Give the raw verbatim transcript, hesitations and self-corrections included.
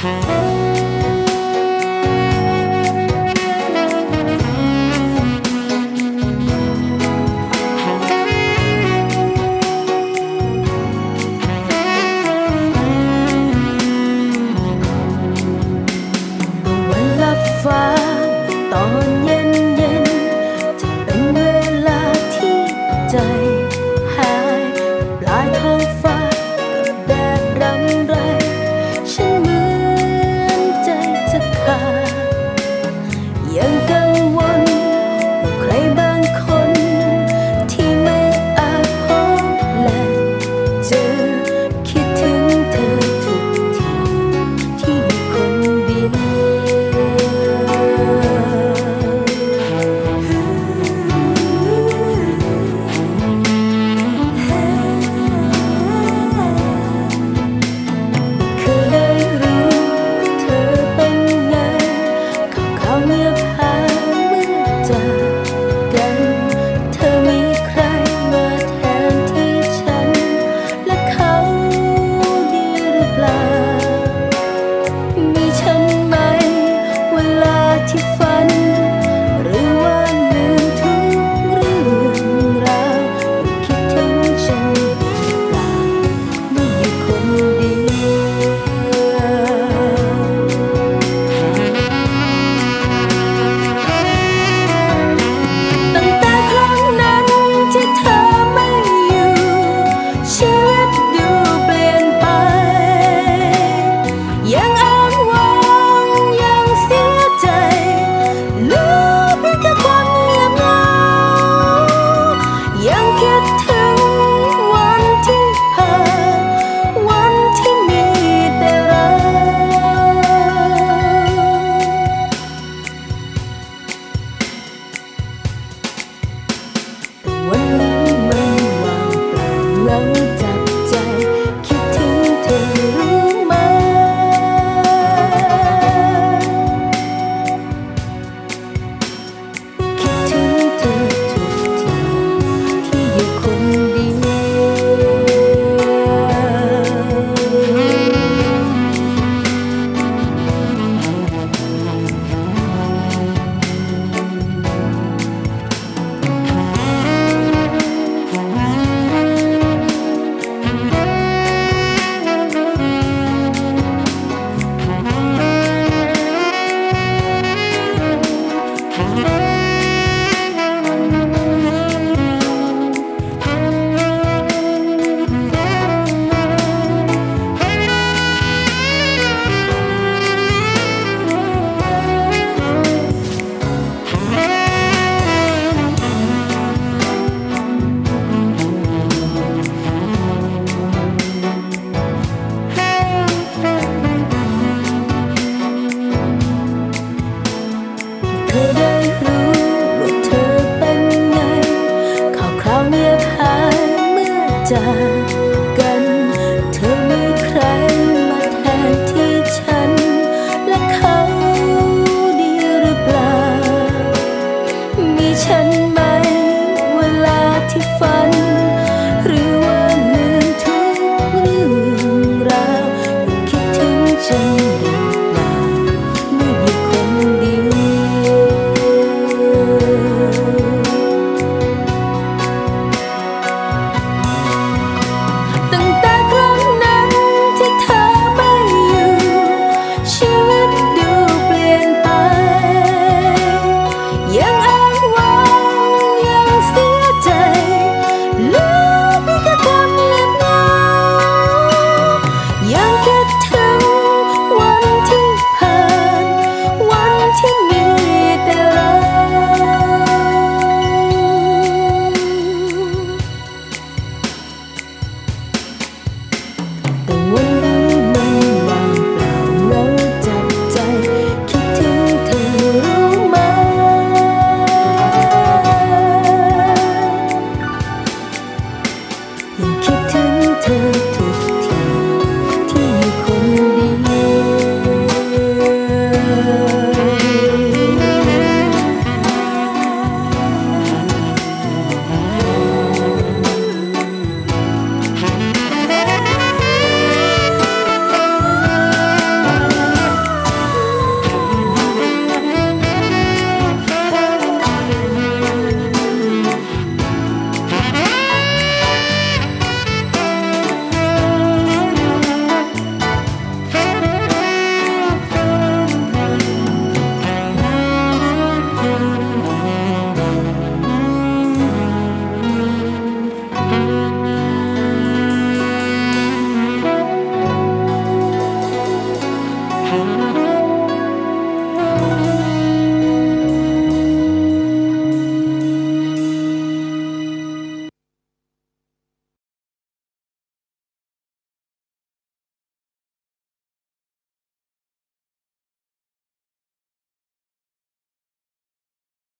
ฟ้าตอนเย็นเย็นจะเป็นเวลาที่ใจหายปลายท้องฟ้ากับแดดรำไรฉันเหมือนใจจะขาดยังกังวลว่าใครบางคนที่ไม่อาจพบและเจอคิดถึงเธอทุกทีที่มีคนเดียวที่ฝันหรือว่าลืมทุกเรื่องราวคิดถึงฉันเปล่าไม่อยู่คนเดียวตั้งแต่ครั้งนั้นที่เธอไม่อยู่ชีวิตดูเปลี่ยนไปยังอ้างว้างยังเสียใจยังคิดถึงวันที่ผ่านวันที่มีแต่เราแต่วันนี้มันว่างเปล่าเหงาจับใจคิดถึงเธอรู้ไหมคิดถึงเธอทุกทีที่อยู่คนเดียวเธอได้รู้ว่าเธอเป็นไงข่าวคราวเงียบหายเมื่อจาก